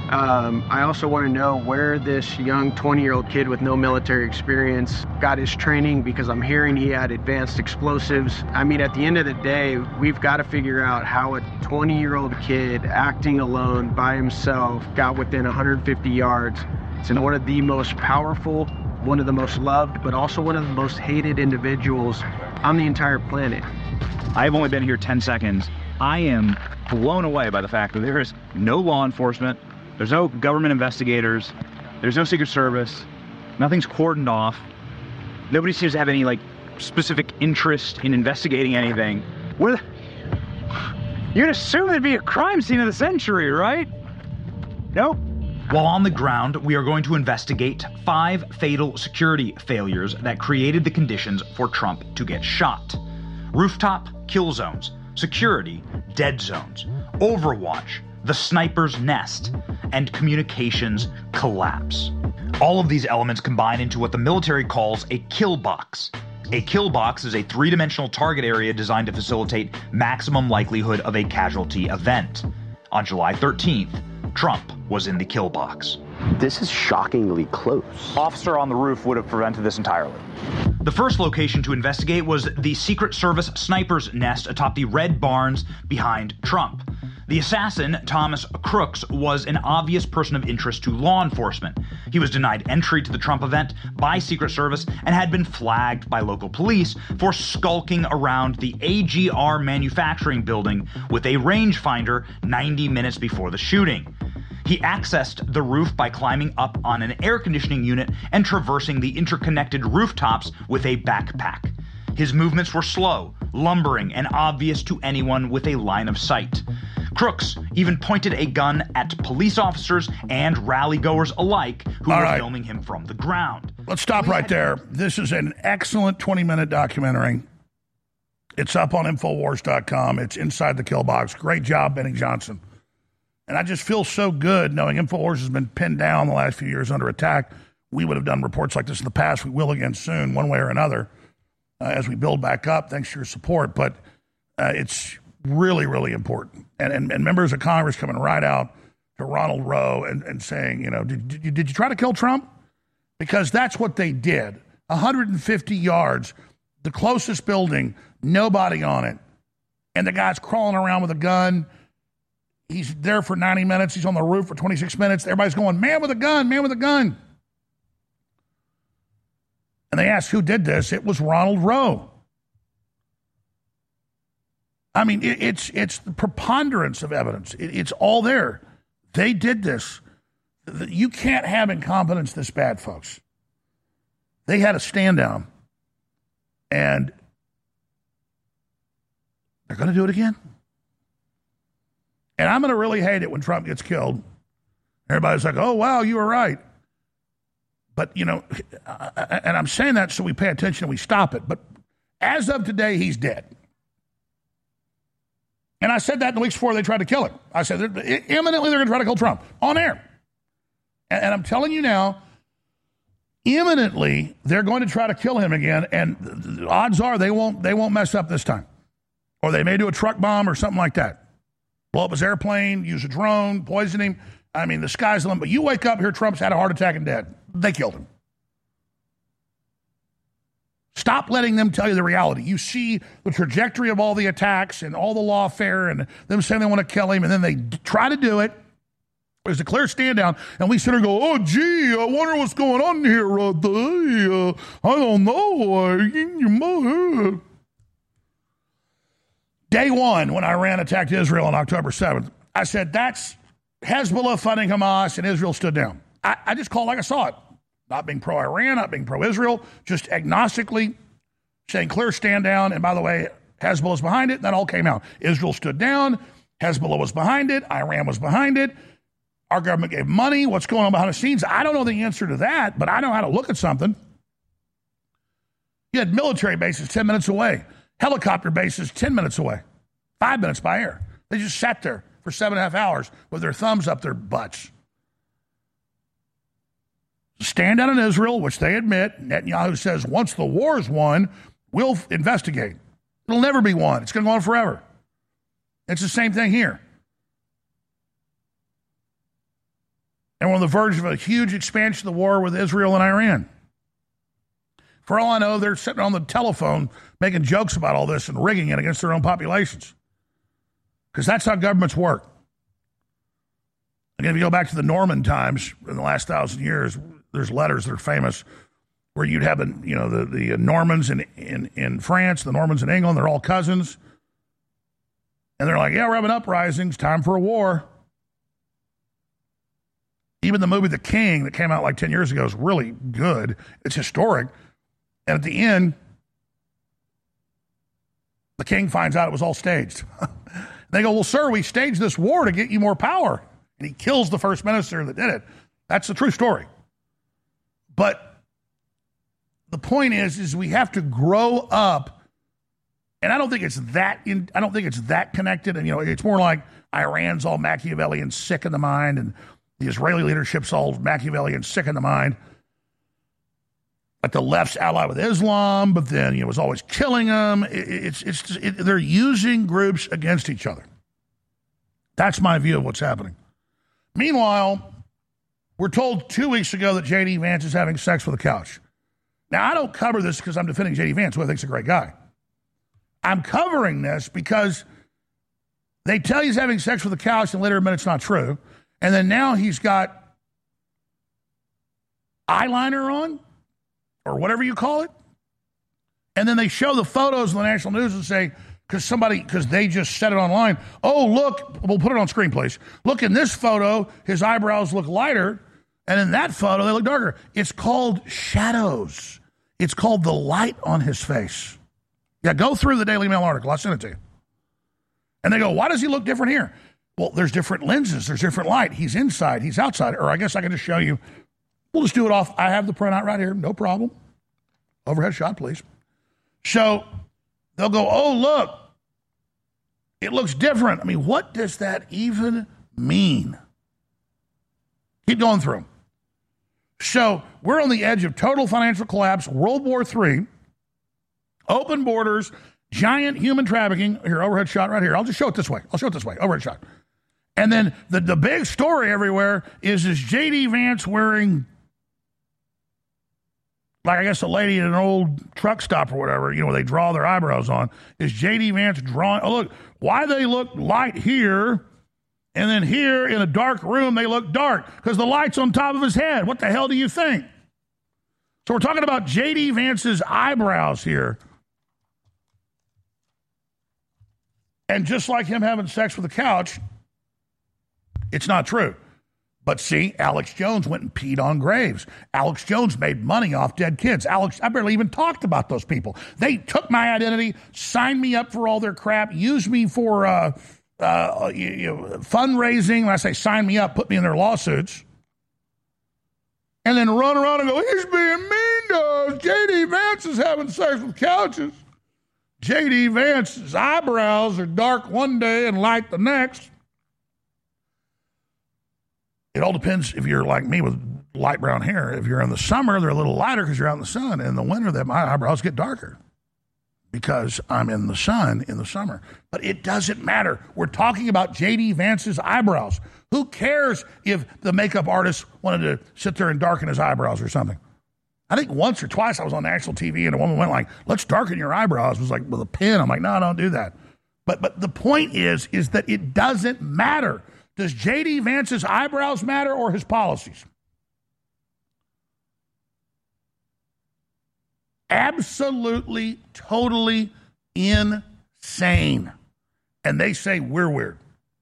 S9: I also want to know where this young 20-year-old kid with no military experience got his training, because I'm hearing he had advanced explosives. I mean, at the end of the day, we've got to figure out how a 20-year-old kid acting alone by himself got within 150 yards. It's one of the most powerful, one of the most loved, but also one of the most hated individuals on the entire planet.
S7: I've only been here 10 seconds. I am blown away by the fact that there is no law enforcement, there's no government investigators, there's no Secret Service, nothing's cordoned off. Nobody seems to have any, specific interest in investigating anything. You'd assume there'd be a crime scene of the century, right? Nope. While on the ground, we are going to investigate 5 fatal security failures that created the conditions for Trump to get shot. Rooftop kill zones, security dead zones, Overwatch, the sniper's nest, and communications collapse. All of these elements combine into what the military calls a kill box. A kill box is a 3-dimensional target area designed to facilitate maximum likelihood of a casualty event. On July 13th, Trump was in the kill box.
S8: This is shockingly close.
S7: Officer on the roof would have prevented this entirely. The first location to investigate was the Secret Service sniper's nest atop the Red Barns behind Trump. The assassin, Thomas Crooks, was an obvious person of interest to law enforcement. He was denied entry to the Trump event by Secret Service and had been flagged by local police for skulking around the AGR manufacturing building with a rangefinder 90 minutes before the shooting. He accessed the roof by climbing up on an air conditioning unit and traversing the interconnected rooftops with a backpack. His movements were slow, lumbering, and obvious to anyone with a line of sight. Crooks even pointed a gun at police officers and rally-goers alike who were filming him from the ground.
S1: Let's stop right there. This is an excellent 20-minute documentary. It's up on Infowars.com. It's inside the kill box. Great job, Benny Johnson. And I just feel so good knowing Infowars has been pinned down the last few years under attack. We would have done reports like this in the past. We will again soon, one way or another, as we build back up, thanks to your support. But it's really, really important. And members of Congress coming right out to Ronald Rowe and saying, you know, did you try to kill Trump? Because that's what they did. 150 yards, the closest building, nobody on it. And the guy's crawling around with a gun. He's there for 90 minutes. He's on the roof for 26 minutes. Everybody's going, man with a gun, man with a gun. And they asked who did this. It was Ronald Rowe. I mean, it's the preponderance of evidence. It's all there. They did this. You can't have incompetence this bad, folks. They had a stand down. And they're going to do it again. And I'm going to really hate it when Trump gets killed. Everybody's like, oh, wow, you were right. But, you know, and I'm saying that so we pay attention and we stop it. But as of today, he's dead. And I said that in the weeks before they tried to kill him. I said, imminently they're going to try to kill Trump on air. And I'm telling you now, imminently they're going to try to kill him again. And the odds are they won't mess up this time. Or they may do a truck bomb or something like that. Blow up his airplane, use a drone, poison him. I mean, the sky's the limit. But you wake up here, Trump's had a heart attack and dead. They killed him. Stop letting them tell you the reality. You see the trajectory of all the attacks and all the lawfare and them saying they want to kill him, and then they try to do it. There's a clear stand down, and we sit there and go, oh, gee, I wonder what's going on here. I don't know. Day one, when Iran attacked Israel on October 7th, I said, that's Hezbollah funding Hamas, and Israel stood down. I just called like I saw it. Not being pro-Iran, not being pro-Israel, just agnostically saying clear stand down. And by the way, Hezbollah's behind it. That all came out. Israel stood down. Hezbollah was behind it. Iran was behind it. Our government gave money. What's going on behind the scenes? I don't know the answer to that, but I know how to look at something. You had military bases 10 minutes away. Helicopter bases 10 minutes away. 5 minutes by air. They just sat there for 7.5 hours with their thumbs up their butts. Stand down in Israel, which they admit. Netanyahu says once the war is won, we'll investigate. It'll never be won. It's going to go on forever. It's the same thing here. And we're on the verge of a huge expansion of the war with Israel and Iran. For all I know, they're sitting on the telephone making jokes about all this and rigging it against their own populations. Because that's how governments work. Again, if you go back to the Norman times in the last 1,000 years, there's letters that are famous where you'd have the Normans in France, the Normans in England, they're all cousins. And they're like, yeah, we're having uprisings, time for a war. Even the movie The King that came out like 10 years ago is really good. It's historic. And at the end, the king finds out it was all staged. They go, well, sir, we staged this war to get you more power. And he kills the first minister that did it. That's the true story. But the point is we have to grow up. And I don't think it's that connected. And, it's more like Iran's all Machiavellian, sick in the mind, and the Israeli leadership's all Machiavellian, sick in the mind. Like the left's allied with Islam, but then, it was always killing them. They're using groups against each other. That's my view of what's happening. Meanwhile, we're told 2 weeks ago that J.D. Vance is having sex with a couch. Now, I don't cover this because I'm defending J.D. Vance, who I think is a great guy. I'm covering this because They tell he's having sex with a couch and later admit it's not true. And then now he's got eyeliner on, or whatever you call it. And then they show the photos on the national news and say, because they just said it online, oh, look, we'll put it on screen, please. Look, in this photo, his eyebrows look lighter, and in that photo, they look darker. It's called shadows. It's called the light on his face. Yeah, go through the Daily Mail article. I'll send it to you. And they go, why does he look different here? Well, there's different lenses. There's different light. He's inside. He's outside. Or I guess I can just show you. We'll just do it off. I have the printout right here. No problem. Overhead shot, please. So they'll go, oh, look. It looks different. I mean, what does that even mean? Keep going through them. So we're on the edge of total financial collapse, World War III, open borders, giant human trafficking. Here, overhead shot right here. I'll just show it this way. Overhead shot. And then the big story everywhere is J.D. Vance wearing, like I guess a lady at an old truck stop or whatever, where they draw their eyebrows on, is J.D. Vance drawing, oh, look, why they look light here, and then here in a dark room they look dark, because the light's on top of his head. What the hell do you think? So we're talking about J.D. Vance's eyebrows here. And just like him having sex with a couch, it's not true. But see, Alex Jones went and peed on graves. Alex Jones made money off dead kids. I barely even talked about those people. They took my identity, signed me up for all their crap, used me for fundraising. When I say sign me up, put me in their lawsuits. And then run around and go, he's being mean to us. J.D. Vance is having sex with couches. J.D. Vance's eyebrows are dark one day and light the next. It all depends if you're like me with light brown hair. If you're in the summer, they're a little lighter because you're out in the sun. In the winter, my eyebrows get darker because I'm in the sun in the summer. But it doesn't matter. We're talking about J.D. Vance's eyebrows. Who cares if the makeup artist wanted to sit there and darken his eyebrows or something? I think once or twice I was on national TV and a woman went like, let's darken your eyebrows. It was like with a pen. I'm like, no, don't do that. But the point is that it doesn't matter. Does J.D. Vance's eyebrows matter or his policies? Absolutely, totally insane. And they say we're weird.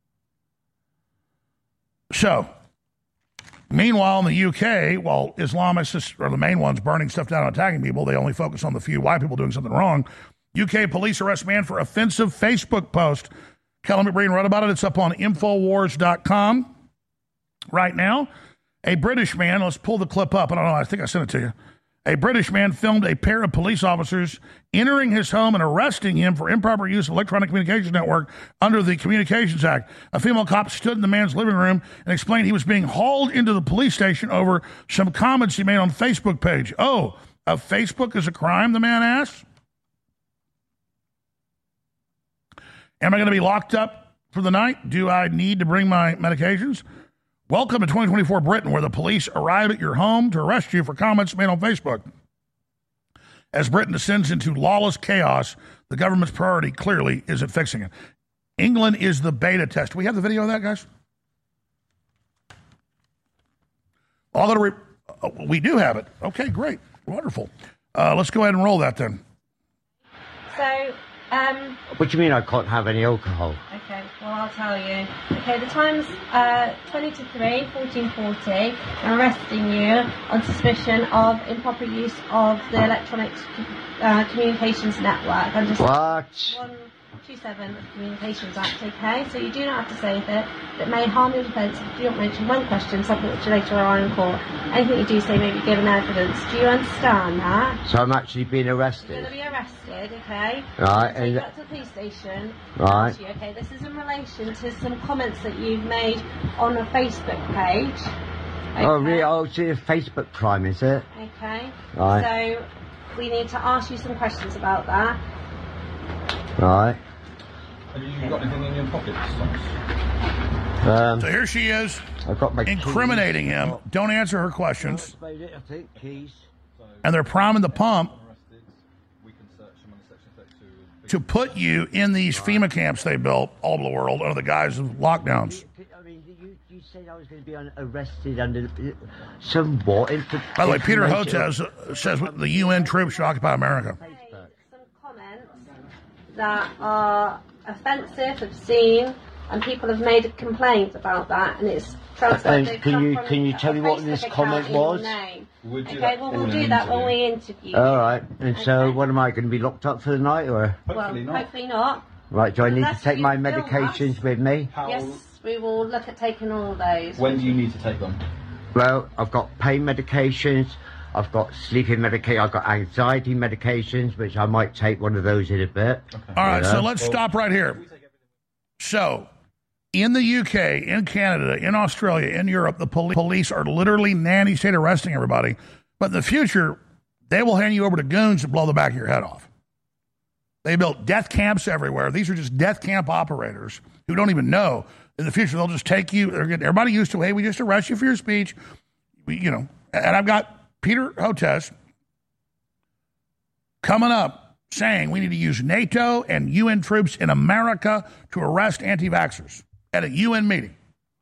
S1: So, meanwhile, in the UK, while Islamists are the main ones burning stuff down and attacking people, they only focus on the few white people doing something wrong. UK police arrest man for offensive Facebook post. Kelly McBreen wrote about it. It's up on Infowars.com right now. A British man, let's pull the clip up. I don't know, I think I sent it to you. A British man filmed a pair of police officers entering his home and arresting him for improper use of electronic communications network under the Communications Act. A female cop stood in the man's living room and explained he was being hauled into the police station over some comments he made on Facebook page. Oh, Facebook is a crime, the man asked? Am I going to be locked up for the night? Do I need to bring my medications? Welcome to 2024 Britain, where the police arrive at your home to arrest you for comments made on Facebook. As Britain descends into lawless chaos, the government's priority clearly isn't fixing it. England is the beta test. Do we have the video of that, guys? We do have it. Okay, great. Wonderful. Let's go ahead and roll that then.
S10: So,
S11: what do you mean I can't have any alcohol?
S10: Okay, well, I'll tell you. Okay, the time's 20 to 3, 14:40. I'm arresting you on suspicion of improper use of the electronic communications network. I'm just
S11: what?
S10: 127 of the Communications Act, okay? So you do not have to say that may harm your defence if you don't mention one question, something which you later on in court. Anything you do say may be given evidence. Do you understand that?
S11: So I'm actually being arrested?
S10: You're going to be arrested, okay?
S11: Right.
S10: So you got to the police station.
S11: Right.
S10: You, okay, this is in relation to some comments that you've made on a Facebook page. Okay?
S11: Oh, really? Oh, it's a Facebook crime, is it?
S10: Okay.
S11: Right.
S10: So we need to ask you some questions about that.
S11: Right.
S12: Have you got anything in your pockets?
S1: So here she is,
S11: I've got my
S1: incriminating him. Don't answer her questions.
S11: I think keys.
S1: And they're priming the pump. to put you in these FEMA camps they built all over the world under the guise of lockdowns.
S11: I mean, you said I was going to be arrested under some what?
S1: By the way, Peter Hotez says the UN troops should occupy America.
S10: Some comments that are offensive, obscene, and people have made complaints about that, and it's transferred.
S11: Can you tell me what this comment was?
S10: Okay, well, we'll do that when we interview.
S11: All right. And so, what am I going to be locked up for the night, or?
S10: Hopefully not.
S11: Right. Do I need to take my medications with me?
S10: Yes, we will look at taking all those.
S12: When do you need to take them?
S11: Well, I've got pain medications. I've got sleeping medication. I've got anxiety medications, which I might take one of those in a bit.
S1: Okay. All right. So let's stop right here. So, in the UK, in Canada, in Australia, in Europe, the police are literally nanny state arresting everybody. But in the future, they will hand you over to goons to blow the back of your head off. They built death camps everywhere. These are just death camp operators who don't even know. In the future, they'll just take you. They're getting everybody used to, hey, we just arrest you for your speech. And I've got Peter Hotez coming up saying we need to use NATO and UN troops in America to arrest anti-vaxxers at a UN meeting.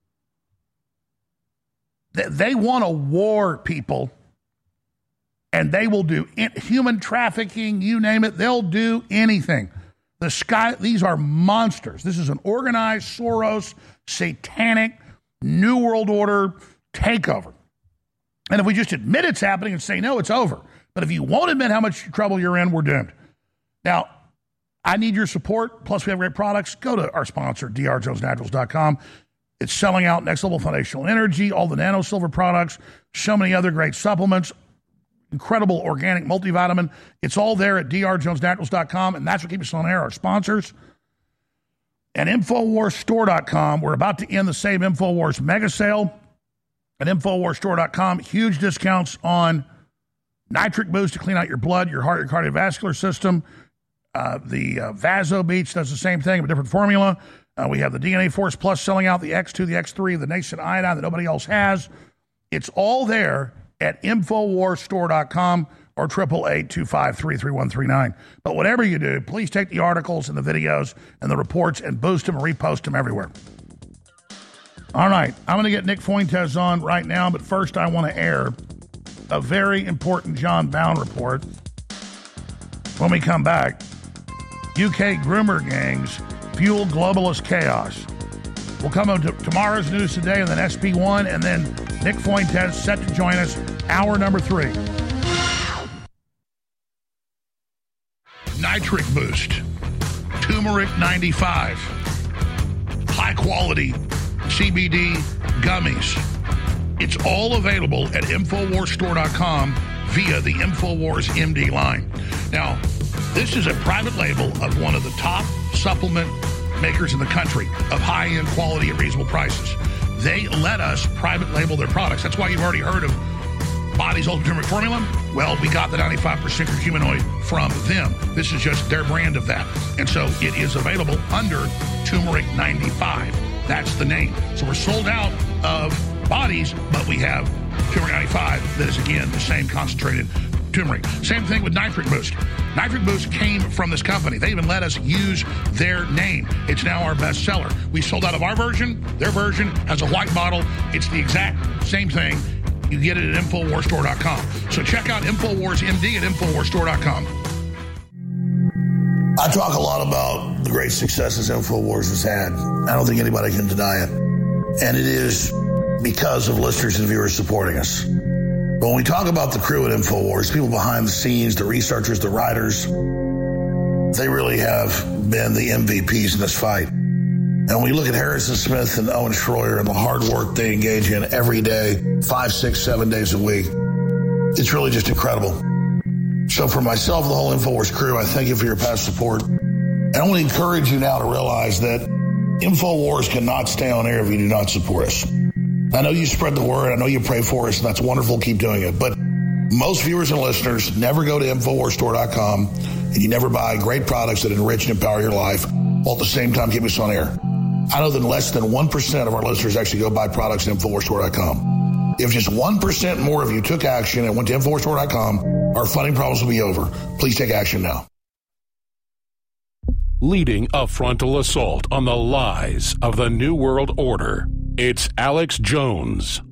S1: They want to war people, and they will do human trafficking, you name it. They'll do anything. These are monsters. This is an organized Soros, satanic, New World Order takeover. And if we just admit it's happening and say no, it's over. But if you won't admit how much trouble you're in, we're doomed. Now, I need your support. Plus, we have great products. Go to our sponsor, drjonesnaturals.com. It's selling out Next Level Foundational Energy, all the Nano Silver products, so many other great supplements, incredible organic multivitamin. It's all there at drjonesnaturals.com, and that's what keeps us on air, our sponsors. And InfoWarsStore.com. We're about to end the Save InfoWars mega sale at InfoWarsStore.com. Huge discounts on Nitric Boost to clean out your blood, your heart, your cardiovascular system. The Vaso Beats does the same thing, but different formula. We have the DNA Force Plus selling out, the X2, the X3, the Nascent Iodine that nobody else has. It's all there at InfoWarsStore.com or 888-253-3139. But whatever you do, please take the articles and the videos and the reports and boost them and repost them everywhere. All right, I'm going to get Nick Fuentes on right now, but first I want to air a very important John Bound report. When we come back, UK groomer gangs fuel globalist chaos. We'll come on to tomorrow's news today and then SB1, and then Nick Fuentes set to join us, hour number 3. Nitric Boost, Turmeric 95, high quality CBD gummies. It's all available at InfoWarsStore.com via the InfoWars MD line. Now, this is a private label of one of the top supplement makers in the country of high-end quality at reasonable prices. They let us private label their products. That's why you've already heard of Body's Ultimate Turmeric Formula. Well, we got the 95% curcuminoid from them. This is just their brand of that. And so it is available under Turmeric 95. That's the name. So we're sold out of Bodies, but we have Turmeric 95 that is, again, the same concentrated turmeric. Same thing with Nitric Boost. Nitric Boost came from this company. They even let us use their name. It's now our best seller. We sold out of our version. Their version has a white bottle. It's the exact same thing. You get it at InfoWarsStore.com. So check out InfoWars MD at InfoWarsStore.com.
S13: I talk a lot about the great successes InfoWars has had. I don't think anybody can deny it. And it is because of listeners and viewers supporting us. But when we talk about the crew at InfoWars, people behind the scenes, the researchers, the writers, they really have been the MVPs in this fight. And when we look at Harrison Smith and Owen Schroyer and the hard work they engage in every day, 5, 6, 7 days a week, it's really just incredible. So for myself and the whole InfoWars crew, I thank you for your past support. And I want to encourage you now to realize that InfoWars cannot stay on air if you do not support us. I know you spread the word. I know you pray for us, and that's wonderful. Keep doing it. But most viewers and listeners never go to InfoWarsStore.com, and you never buy great products that enrich and empower your life while at the same time keep us on air. I know that less than 1% of our listeners actually go buy products at InfoWarsStore.com. If just 1% more of you took action and went to InfoWarsStore.com, our funding problems will be over. Please take action now.
S3: leading a frontal assault on the lies of the New World Order. It's Alex Jones.